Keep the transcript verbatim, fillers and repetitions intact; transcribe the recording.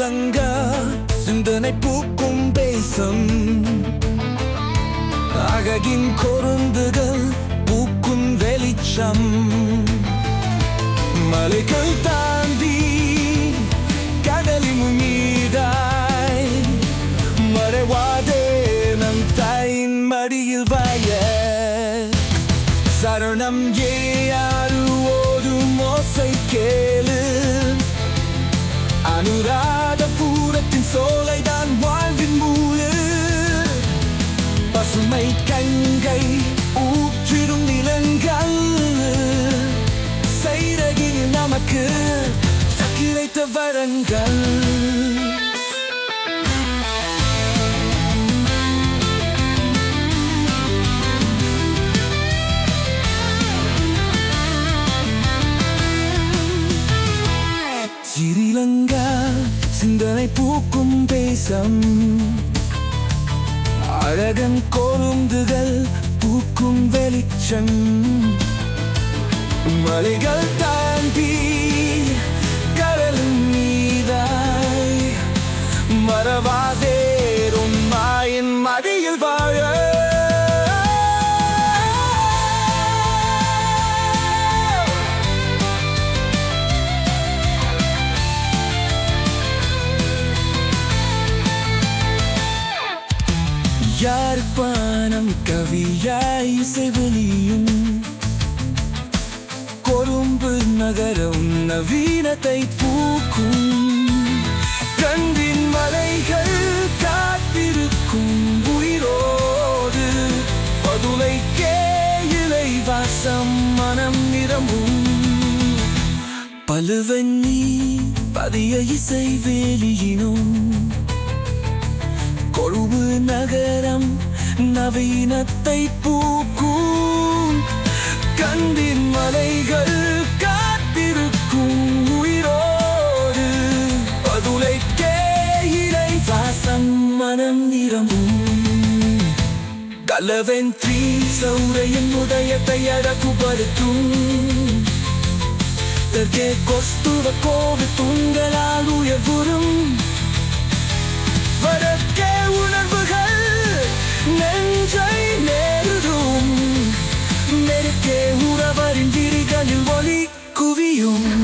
ஸ்ரீலங்கா சிந்தனை பூக்கும் தேசம். அழகின் கொழுந்துகள் பூக்கும் வெளிச்சம். மலைகள் தாண்டி கடலின் மீதாய் மறைவாதே நம் தாயின் மடியில் வாய. சரணம் ஏயாறு ஓடும் ஓசை கேளு. அனுராதபுரத்தின் சோலைதான் வாழ்வின் மூலு. பசுமை கங்கை ஊற்றிடும் நிலங்கள் சைரகில் நமக்கு கிடைத்த வரங்கள். ஸ்ரீலங்கா சிந்தனை பூக்கும் தேசம். அழகன் கொழுந்துகள் பூக்கும் வெளிச்சம். மலைகள் தாண்டி கடலின் மீதாய் மறவாதே உன் மாயின் மடியில் வாழ. யாழ்ப்பாணம் கவியாய் இசைவெளியும். கொழும்பு நகரம் நவீனத்தை பூக்கும். கண்டின் மலைகள் காத்திருக்கும் உயிரோடு. பதுளை கேயிலை வாசம் மனம் நிரம்பும். பழுவன்னி பதிய இசைவேலியினும். கொழும்பு நகரம் நவீனத்தை பூக்கும். கண்டின் மலைகள் காத்திருக்கும் உயிரோடு. பதுளை கேயிலை வாசம் மனம் நிரம்பும். கலவென்றி சௌரையின் உதயத்தை அழகுபடுத்தும். தெற்கே கொஸ்துவ கோவில் தூண்களால் உயர்வுறும். வடக்கே உணர்வுகள் நெஞ்சை நேருடும். மேற்கே உறவரின் விழிகளில் ஒளி குவியும்.